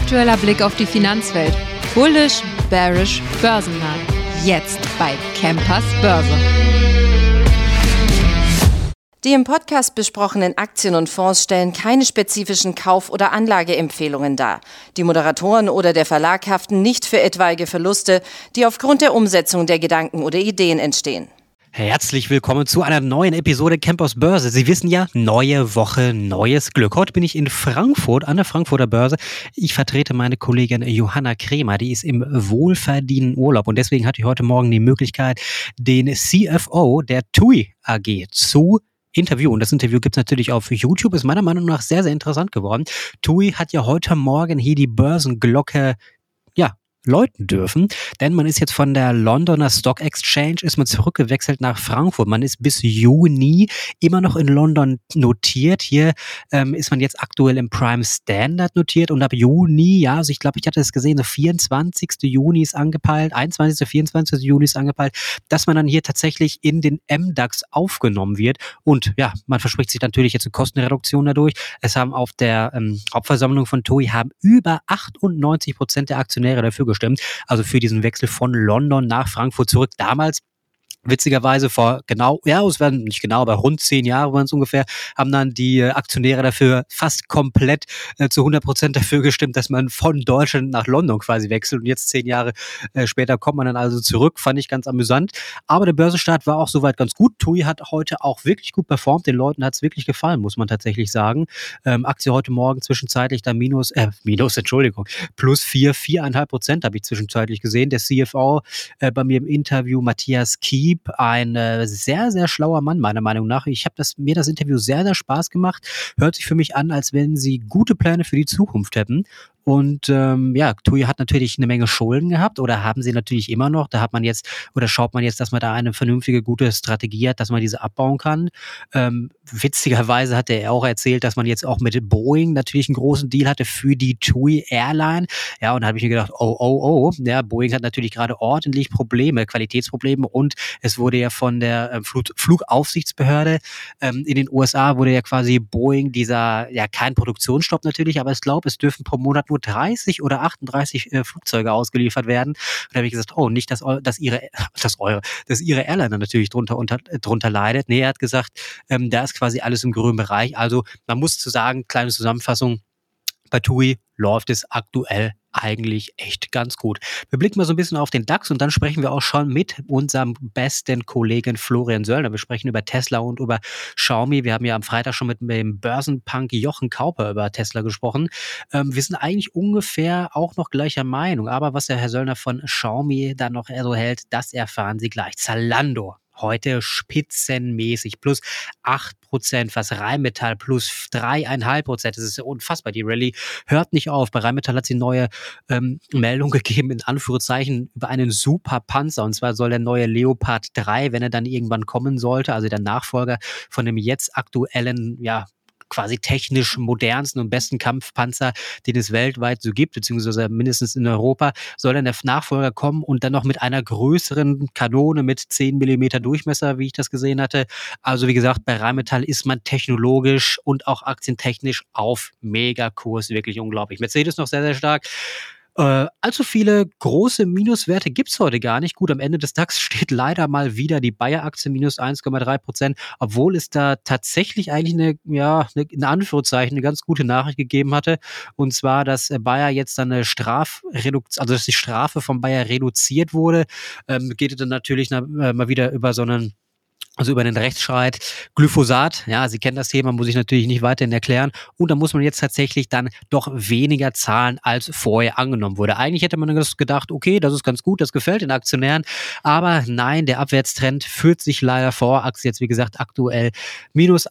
aktueller Blick auf die Finanzwelt. Bullish, bearish, Börsenmarkt. Jetzt bei Campers Börse. Die im Podcast besprochenen Aktien und Fonds stellen keine spezifischen Kauf- oder Anlageempfehlungen dar. Die Moderatoren oder der Verlag haften nicht für etwaige Verluste, die aufgrund der Umsetzung der Gedanken oder Ideen entstehen. Herzlich willkommen zu einer neuen Episode Campers Börse. Sie wissen ja, neue Woche, neues Glück. Heute bin ich in Frankfurt, an der Frankfurter Börse. Ich vertrete meine Kollegin Johanna Kremer, die ist im wohlverdienten Urlaub. Und deswegen hatte ich heute Morgen die Möglichkeit, den CFO der TUI AG zu interviewen. Das Interview gibt es natürlich auf YouTube, ist meiner Meinung nach sehr, sehr interessant geworden. TUI hat ja heute Morgen hier die Börsenglocke, läuten dürfen, denn man ist jetzt von der Londoner Stock Exchange, ist man zurückgewechselt nach Frankfurt. Man ist bis Juni immer noch in London notiert. Hier ist man jetzt aktuell im Prime Standard notiert und ab Juni, also ich glaube, ich hatte es gesehen, der 24. Juni ist angepeilt, 21., 24. Juni ist angepeilt, dass man dann hier tatsächlich in den MDAX aufgenommen wird und ja, man verspricht sich natürlich jetzt eine Kostenreduktion dadurch. Es haben auf der Hauptversammlung von TUI haben über 98% der Aktionäre dafür gestimmt, also für diesen Wechsel von London nach Frankfurt zurück. Damals, witzigerweise vor es werden nicht genau, aber rund 10 Jahre waren es ungefähr, haben dann die Aktionäre dafür fast komplett zu 100% dafür gestimmt, dass man von Deutschland nach London quasi wechselt und jetzt 10 Jahre später kommt man dann also zurück, fand ich ganz amüsant. Aber der Börsenstart war auch soweit ganz gut. TUI hat heute auch wirklich gut performt, den Leuten hat es wirklich gefallen, muss man tatsächlich sagen. Aktie heute Morgen zwischenzeitlich dann plus 4,5% habe ich zwischenzeitlich gesehen. Der CFO bei mir im Interview, Matthias Kiep, ein sehr, sehr schlauer Mann, meiner Meinung nach. Mir das Interview sehr, sehr Spaß gemacht. Hört sich für mich an, als wenn sie gute Pläne für die Zukunft hätten. Und TUI hat natürlich eine Menge Schulden gehabt oder haben sie natürlich immer noch. Da schaut man jetzt, dass man da eine vernünftige, gute Strategie hat, dass man diese abbauen kann. Witzigerweise hat er auch erzählt, dass man jetzt auch mit Boeing natürlich einen großen Deal hatte für die TUI Airline. Ja, und da habe ich mir gedacht, ja, Boeing hat natürlich gerade ordentlich Qualitätsprobleme und es wurde ja von der Flugaufsichtsbehörde in den USA wurde ja quasi Boeing kein Produktionsstopp natürlich, aber ich glaube, es dürfen pro Monat nur 30 oder 38 Flugzeuge ausgeliefert werden. Und da habe ich gesagt, nicht, dass ihre Airliner natürlich drunter leidet. Nee, er hat gesagt, da ist quasi alles im grünen Bereich. Also man muss zu sagen, kleine Zusammenfassung, bei TUI läuft es aktuell eigentlich echt ganz gut. Wir blicken mal so ein bisschen auf den DAX und dann sprechen wir auch schon mit unserem besten Kollegen Florian Söllner. Wir sprechen über Tesla und über Xiaomi. Wir haben ja am Freitag schon mit dem Börsenpunk Jochen Kauper über Tesla gesprochen. Wir sind eigentlich ungefähr auch noch gleicher Meinung, aber was der Herr Söllner von Xiaomi dann noch so hält, das erfahren Sie gleich. Zalando. Heute spitzenmäßig plus 8%, was Rheinmetall plus 3,5%. Das ist ja unfassbar. Die Rallye hört nicht auf. Bei Rheinmetall hat sie neue Meldung gegeben, in Anführungszeichen, über einen Superpanzer. Und zwar soll der neue Leopard 3, wenn er dann irgendwann kommen sollte, also der Nachfolger von dem jetzt aktuellen, quasi technisch modernsten und besten Kampfpanzer, den es weltweit so gibt, beziehungsweise mindestens in Europa, soll dann der Nachfolger kommen und dann noch mit einer größeren Kanone mit 10 mm Durchmesser, wie ich das gesehen hatte. Also wie gesagt, bei Rheinmetall ist man technologisch und auch aktientechnisch auf Megakurs, wirklich unglaublich. Mercedes noch sehr, sehr stark. Allzu viele große Minuswerte gibt's heute gar nicht. Gut, am Ende des DAX steht leider mal wieder die Bayer-Aktie minus 1,3%, obwohl es da tatsächlich eigentlich in Anführungszeichen eine ganz gute Nachricht gegeben hatte. Und zwar, dass Bayer jetzt dann eine dass die Strafe von Bayer reduziert wurde. Geht dann natürlich mal wieder über über den Rechtsstreit. Glyphosat, ja, Sie kennen das Thema, muss ich natürlich nicht weiterhin erklären. Und da muss man jetzt tatsächlich dann doch weniger zahlen, als vorher angenommen wurde. Eigentlich hätte man gedacht, okay, das ist ganz gut, das gefällt den Aktionären. Aber nein, der Abwärtstrend führt sich leider vor. Aktie jetzt, wie gesagt, aktuell minus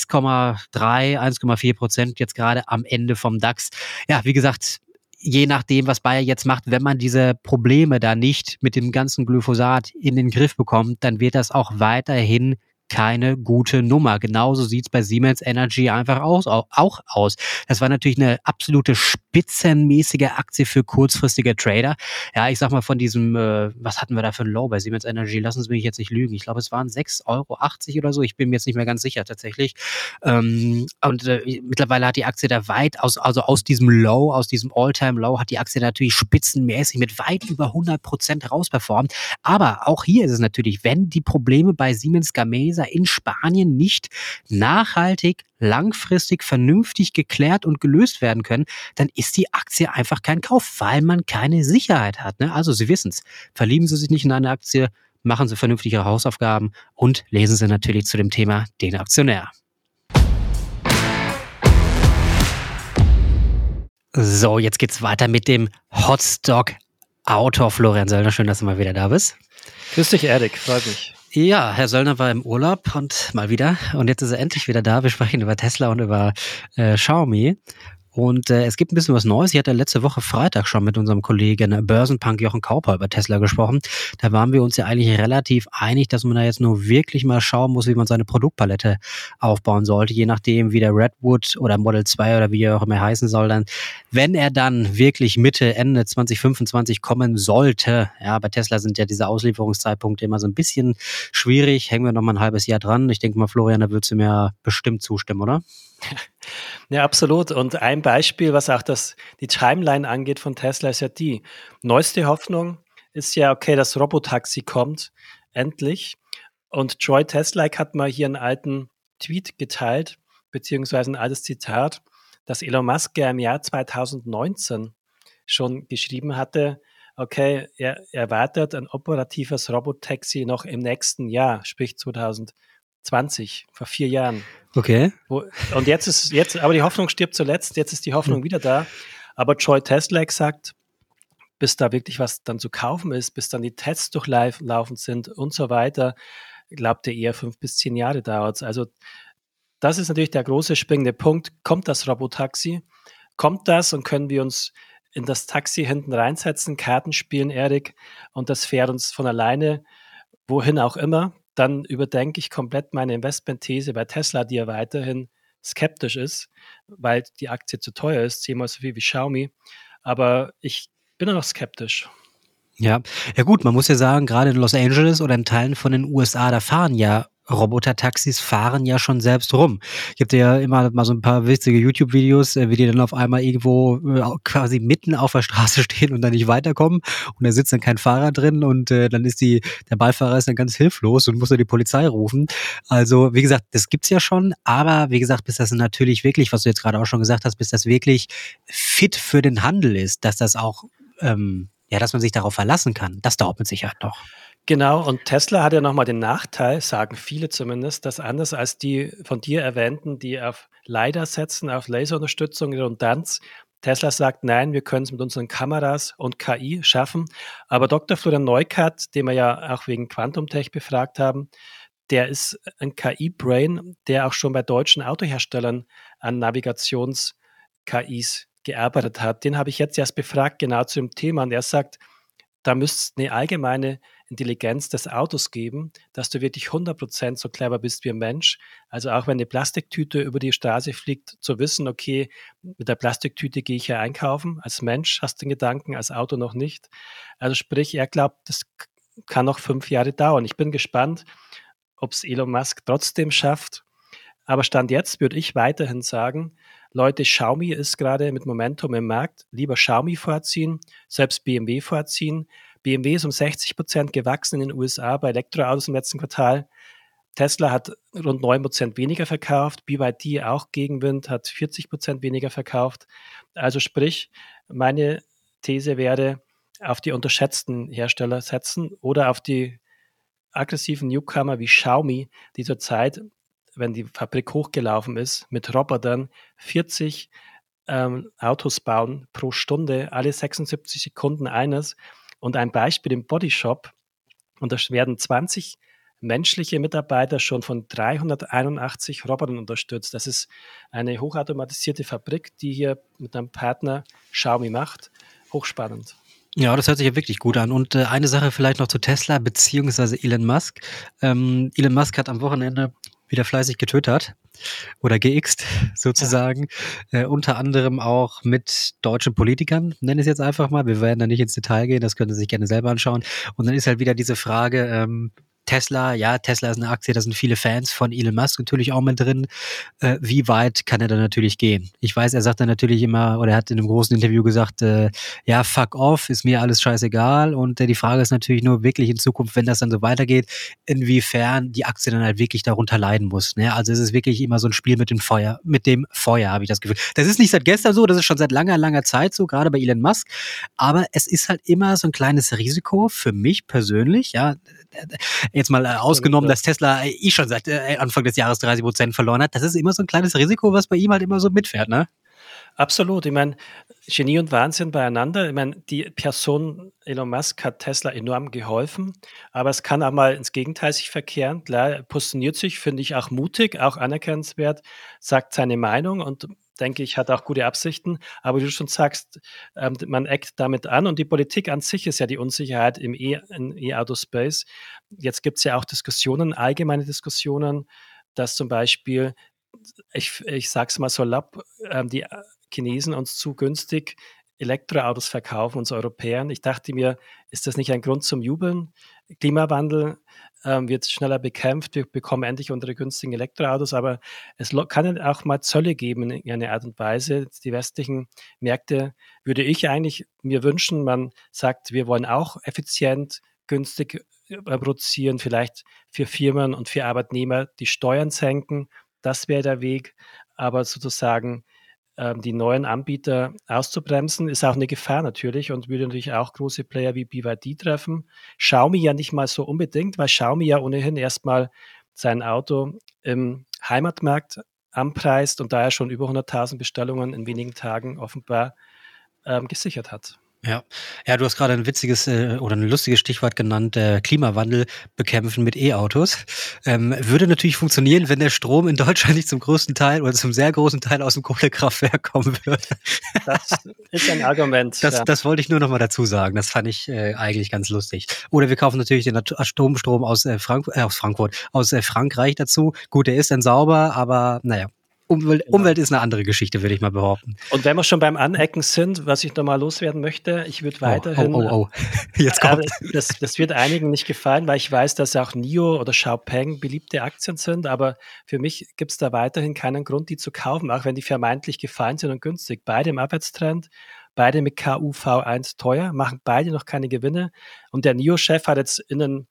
1,4% jetzt gerade am Ende vom DAX. Ja, wie gesagt, je nachdem, was Bayer jetzt macht, wenn man diese Probleme da nicht mit dem ganzen Glyphosat in den Griff bekommt, dann wird das auch weiterhin keine gute Nummer. Genauso sieht es bei Siemens Energy einfach auch aus. Das war natürlich eine absolute spitzenmäßige Aktie für kurzfristige Trader. Ja, ich sag mal von diesem, was hatten wir da für ein Low bei Siemens Energy? Lassen Sie mich jetzt nicht lügen. Ich glaube, es waren 6,80 € oder so. Ich bin mir jetzt nicht mehr ganz sicher tatsächlich. Mittlerweile hat die Aktie da aus diesem Low, aus diesem All-Time-Low, hat die Aktie natürlich spitzenmäßig mit weit über 100% rausperformt. Aber auch hier ist es natürlich, wenn die Probleme bei Siemens Gamesa in Spanien nicht nachhaltig, langfristig, vernünftig geklärt und gelöst werden können, dann ist die Aktie einfach kein Kauf, weil man keine Sicherheit hat. Ne? Also Sie wissen es, verlieben Sie sich nicht in eine Aktie, machen Sie vernünftig Ihre Hausaufgaben und lesen Sie natürlich zu dem Thema den Aktionär. So, jetzt geht's weiter mit dem Hotstock-Autor Florian Söllner. Schön, dass du mal wieder da bist. Grüß dich, Erik, freut mich. Ja, Herr Söllner war im Urlaub und mal wieder. Und jetzt ist er endlich wieder da. Wir sprechen über Tesla und über Xiaomi. Und es gibt ein bisschen was Neues. Ich hatte letzte Woche Freitag schon mit unserem Kollegen Börsenpunk Jochen Kauper über Tesla gesprochen. Da waren wir uns ja eigentlich relativ einig, dass man da jetzt nur wirklich mal schauen muss, wie man seine Produktpalette aufbauen sollte, je nachdem wie der Redwood oder Model 2 oder wie er auch immer heißen soll, dann, wenn er dann wirklich Mitte, Ende 2025 kommen sollte. Ja, bei Tesla sind ja diese Auslieferungszeitpunkte immer so ein bisschen schwierig. Hängen wir noch mal ein halbes Jahr dran. Ich denke mal, Florian, da würdest du mir bestimmt zustimmen, oder? Ja, absolut. Und ein Beispiel, was auch die Timeline angeht von Tesla, ist ja die neueste Hoffnung ist ja, okay, das Robotaxi kommt endlich. Und Troy Teslike hat mal hier einen alten Tweet geteilt, beziehungsweise ein altes Zitat, dass Elon Musk ja im Jahr 2019 schon geschrieben hatte, okay, er erwartet ein operatives Robotaxi noch im nächsten Jahr, sprich 2020, vor 4 Jahren. Okay. Und jetzt, aber die Hoffnung stirbt zuletzt, jetzt ist die Hoffnung wieder da. Aber Troy Teslake sagt, bis da wirklich was dann zu kaufen ist, bis dann die Tests durchlaufen sind und so weiter, glaubt er eher 5 bis 10 Jahre dauert es. Also das ist natürlich der große springende Punkt. Kommt das Robotaxi? Kommt das und können wir uns in das Taxi hinten reinsetzen, Karten spielen, Erik, und das fährt uns von alleine, wohin auch immer? Dann überdenke ich komplett meine Investmentthese bei Tesla, die ja weiterhin skeptisch ist, weil die Aktie zu teuer ist, 10-mal so viel wie Xiaomi. Aber ich bin noch skeptisch. Ja, gut, man muss ja sagen, gerade in Los Angeles oder in Teilen von den USA, da fahren ja Roboter-Taxis schon selbst rum. Ich habe ja immer mal so ein paar witzige YouTube-Videos, wie die dann auf einmal irgendwo quasi mitten auf der Straße stehen und dann nicht weiterkommen und da sitzt dann kein Fahrer drin und dann ist der Beifahrer ist dann ganz hilflos und muss dann die Polizei rufen. Also wie gesagt, das gibt's ja schon, aber wie gesagt, bis das natürlich wirklich, was du jetzt gerade auch schon gesagt hast, bis das wirklich fit für den Handel ist, dass das auch dass man sich darauf verlassen kann, das dauert mit Sicherheit noch. Genau, und Tesla hat ja nochmal den Nachteil, sagen viele zumindest, dass anders als die von dir erwähnten, die auf LiDAR setzen, auf Laserunterstützung, Redundanz, Tesla sagt, nein, wir können es mit unseren Kameras und KI schaffen. Aber Dr. Florian Neukert, den wir ja auch wegen Quantum-Tech befragt haben, der ist ein KI-Brain, der auch schon bei deutschen Autoherstellern an Navigations-KIs gearbeitet hat. Den habe ich jetzt erst befragt, genau zu dem Thema. Und er sagt, da müsste es eine allgemeine Intelligenz des Autos geben, dass du wirklich 100% so clever bist wie ein Mensch. Also auch wenn eine Plastiktüte über die Straße fliegt, zu wissen, okay, mit der Plastiktüte gehe ich ja einkaufen. Als Mensch hast du den Gedanken, als Auto noch nicht. Also sprich, er glaubt, das kann noch 5 Jahre dauern. Ich bin gespannt, ob es Elon Musk trotzdem schafft. Aber Stand jetzt würde ich weiterhin sagen, Leute, Xiaomi ist gerade mit Momentum im Markt. Lieber Xiaomi vorziehen, selbst BMW vorziehen. BMW ist um 60% gewachsen in den USA bei Elektroautos im letzten Quartal. Tesla hat rund 9% weniger verkauft. BYD auch Gegenwind, hat 40% weniger verkauft. Also sprich, meine These wäre, auf die unterschätzten Hersteller setzen oder auf die aggressiven Newcomer wie Xiaomi, die zurzeit, wenn die Fabrik hochgelaufen ist, mit Robotern 40 Autos bauen pro Stunde, alle 76 Sekunden eines. Und ein Beispiel im Bodyshop, und da werden 20 menschliche Mitarbeiter schon von 381 Robotern unterstützt. Das ist eine hochautomatisierte Fabrik, die hier mit einem Partner Xiaomi macht. Hochspannend. Ja, das hört sich ja wirklich gut an. Und eine Sache vielleicht noch zu Tesla beziehungsweise Elon Musk. Elon Musk hat am Wochenende wieder fleißig getwittert oder geixt sozusagen. Unter anderem auch mit deutschen Politikern, nenne ich es jetzt einfach mal. Wir werden da nicht ins Detail gehen, das könnt ihr sich gerne selber anschauen. Und dann ist halt wieder diese Frage, Tesla ist eine Aktie, da sind viele Fans von Elon Musk natürlich auch mit drin. Wie weit kann er da natürlich gehen? Ich weiß, er sagt dann natürlich immer, oder er hat in einem großen Interview gesagt, ja, fuck off, ist mir alles scheißegal. Und die Frage ist natürlich nur wirklich in Zukunft, wenn das dann so weitergeht, inwiefern die Aktie dann halt wirklich darunter leiden muss. Ne? Also es ist wirklich immer so ein Spiel mit dem Feuer, habe ich das Gefühl. Das ist nicht seit gestern so, das ist schon seit langer, langer Zeit so, gerade bei Elon Musk. Aber es ist halt immer so ein kleines Risiko für mich persönlich, ja, jetzt mal ausgenommen, dass Tesla schon seit Anfang des Jahres 30% verloren hat. Das ist immer so ein kleines Risiko, was bei ihm halt immer so mitfährt, ne? Absolut. Ich meine, Genie und Wahnsinn beieinander. Ich meine, die Person Elon Musk hat Tesla enorm geholfen, aber es kann auch mal ins Gegenteil sich verkehren. Klar, er positioniert sich, finde ich auch mutig, auch anerkennenswert, sagt seine Meinung und denke ich, hat auch gute Absichten. Aber wie du schon sagst, man eckt damit an und die Politik an sich ist ja die Unsicherheit im E-Auto-Space. Jetzt gibt es ja auch Diskussionen, allgemeine Diskussionen, dass zum Beispiel, ich sage es mal salopp, die Chinesen uns zu günstig Elektroautos verkaufen, uns Europäern. Ich dachte mir, ist das nicht ein Grund zum Jubeln? Klimawandel wird schneller bekämpft, wir bekommen endlich unsere günstigen Elektroautos, aber es kann ja auch mal Zölle geben in einer Art und Weise. Die westlichen Märkte würde ich eigentlich mir wünschen, man sagt, wir wollen auch effizient, günstig produzieren, vielleicht für Firmen und für Arbeitnehmer die Steuern senken. Das wäre der Weg, aber sozusagen die neuen Anbieter auszubremsen, ist auch eine Gefahr natürlich und würde natürlich auch große Player wie BYD treffen. Xiaomi ja nicht mal so unbedingt, weil Xiaomi ja ohnehin erstmal sein Auto im Heimatmarkt anpreist und daher schon über 100.000 Bestellungen in wenigen Tagen offenbar gesichert hat. Ja, du hast gerade ein witziges oder ein lustiges Stichwort genannt, Klimawandel bekämpfen mit E-Autos. Würde natürlich funktionieren, wenn der Strom in Deutschland nicht zum größten Teil oder zum sehr großen Teil aus dem Kohlekraftwerk kommen würde. Das ist ein Argument. Das wollte ich nur noch mal dazu sagen. Das fand ich eigentlich ganz lustig. Oder wir kaufen natürlich den Atomstrom aus Frankreich dazu. Gut, der ist dann sauber, aber naja. Umwelt ist eine andere Geschichte, würde ich mal behaupten. Und wenn wir schon beim Anecken sind, was ich nochmal loswerden möchte, ich würde weiterhin... Jetzt kommt. Das wird einigen nicht gefallen, weil ich weiß, dass auch NIO oder Xiaopeng beliebte Aktien sind, aber für mich gibt es da weiterhin keinen Grund, die zu kaufen, auch wenn die vermeintlich gefallen sind und günstig. Beide im Abwärtstrend, beide mit KUV1 teuer, machen beide noch keine Gewinne. Und der NIO-Chef hat jetzt in einem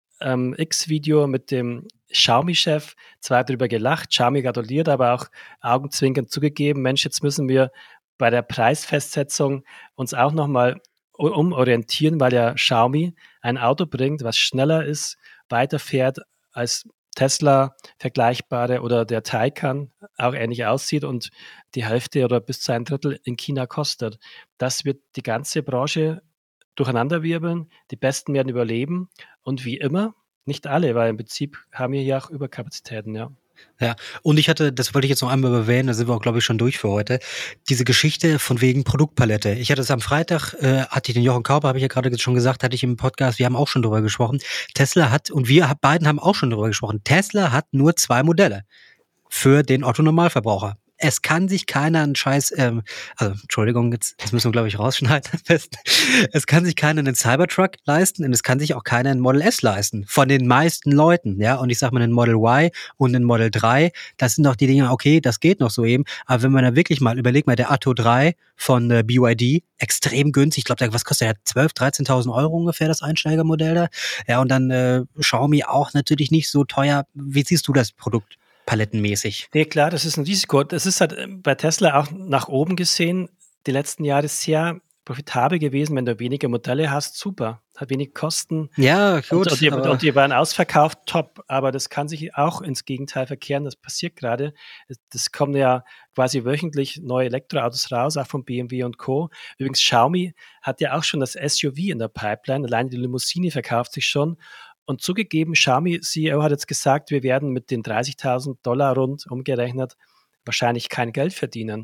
X-Video mit dem Xiaomi-Chef zwar darüber gelacht, Xiaomi gratuliert, aber auch augenzwinkern zugegeben, Mensch, jetzt müssen wir bei der Preisfestsetzung uns auch nochmal umorientieren, weil ja Xiaomi ein Auto bringt, was schneller ist, weiterfährt als Tesla vergleichbare oder der Taycan auch ähnlich aussieht und die Hälfte oder bis zu ein Drittel in China kostet. Das wird die ganze Branche durcheinanderwirbeln, die Besten werden überleben und wie immer, nicht alle, weil im Prinzip haben wir hier auch Überkapazitäten, ja. Ja, und das wollte ich jetzt noch einmal erwähnen, da sind wir auch, glaube ich, schon durch für heute, diese Geschichte von wegen Produktpalette. Ich hatte es am Freitag, hatte ich den Jochen Kauper, habe ich ja gerade schon gesagt, hatte ich im Podcast, wir haben auch schon drüber gesprochen. Tesla hat, und wir beiden haben auch schon drüber gesprochen, Tesla hat nur 2 Modelle für den Otto-Normalverbraucher. Es kann sich keiner einen Scheiß, Entschuldigung, jetzt müssen wir, glaube ich, rausschneiden am besten. Es kann sich keiner einen Cybertruck leisten und es kann sich auch keiner einen Model S leisten. Von den meisten Leuten, ja. Und ich sag mal, einen Model Y und einen Model 3, das sind doch die Dinge, okay, das geht noch so eben. Aber wenn man da wirklich mal, überlegt mal, der Atto 3 von BYD, extrem günstig. Ich glaube, was kostet der? 12.000, 13.000 Euro ungefähr, das Einsteigermodell da. Ja, und dann Xiaomi auch natürlich nicht so teuer. Wie siehst du das Produkt? Palettenmäßig. Nee, klar, das ist ein Risiko. Das ist halt bei Tesla auch nach oben gesehen die letzten Jahre sehr profitabel gewesen, wenn du wenige Modelle hast, super. Hat wenig Kosten. Ja, gut. Und die waren ausverkauft, top. Aber das kann sich auch ins Gegenteil verkehren. Das passiert gerade. Das kommen ja quasi wöchentlich neue Elektroautos raus, auch von BMW und Co. Übrigens, Xiaomi hat ja auch schon das SUV in der Pipeline. Alleine die Limousine verkauft sich schon. Und zugegeben, Xiaomi-CEO hat jetzt gesagt, wir werden mit den $30.000 rund umgerechnet wahrscheinlich kein Geld verdienen.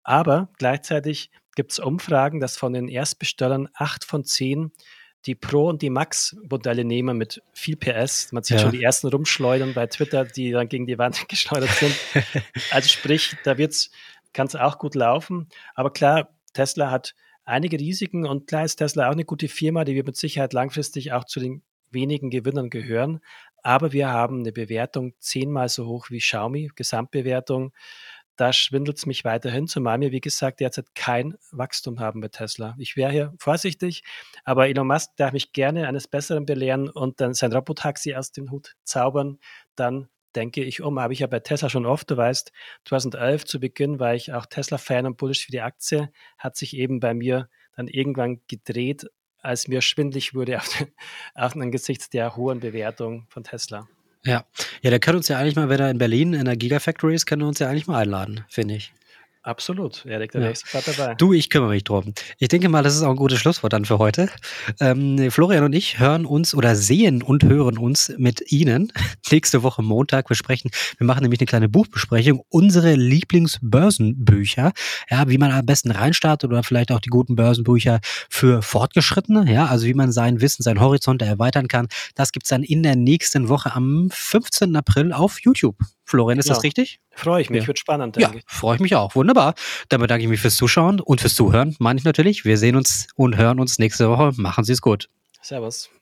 Aber gleichzeitig gibt es Umfragen, dass von den Erstbestellern 8 von 10 die Pro- und die Max-Modelle nehmen mit viel PS. Man sieht schon die ersten rumschleudern bei Twitter, die dann gegen die Wand geschleudert sind. Also sprich, da kann es auch gut laufen. Aber klar, Tesla hat einige Risiken und klar ist Tesla auch eine gute Firma, die wird mit Sicherheit langfristig auch zu den wenigen Gewinnern gehören. Aber wir haben eine Bewertung 10-mal so hoch wie Xiaomi, Gesamtbewertung. Da schwindelt es mich weiterhin, zumal wir, wie gesagt, derzeit kein Wachstum haben bei Tesla. Ich wäre hier vorsichtig, aber Elon Musk darf mich gerne eines Besseren belehren und dann sein Robotaxi aus dem Hut zaubern. Dann denke ich habe ich ja bei Tesla schon oft, du weißt, 2011 zu Beginn war ich auch Tesla-Fan und bullish für die Aktie, hat sich eben bei mir dann irgendwann gedreht, als mir schwindlig wurde angesichts der hohen Bewertung von Tesla. Ja, der kann uns ja eigentlich mal, wenn er in Berlin in der Gigafactory ist, kann er uns ja eigentlich mal einladen, finde ich. Absolut, Erik, da wäre ich sofort dabei. Du, ich kümmere mich drum. Ich denke mal, das ist auch ein gutes Schlusswort dann für heute. Florian und ich hören uns oder sehen und hören uns mit Ihnen nächste Woche Montag. Wir machen nämlich eine kleine Buchbesprechung, unsere Lieblingsbörsenbücher, ja, wie man am besten reinstartet oder vielleicht auch die guten Börsenbücher für Fortgeschrittene, ja, also wie man sein Wissen, seinen Horizont erweitern kann. Das gibt's dann in der nächsten Woche am 15. April auf YouTube. Florian, ist das richtig? Freue ich mich, wird spannend, denke ich. Ja, freue ich mich auch. Wunderbar. Dann bedanke ich mich fürs Zuschauen und fürs Zuhören, meine ich natürlich. Wir sehen uns und hören uns nächste Woche. Machen Sie es gut. Servus.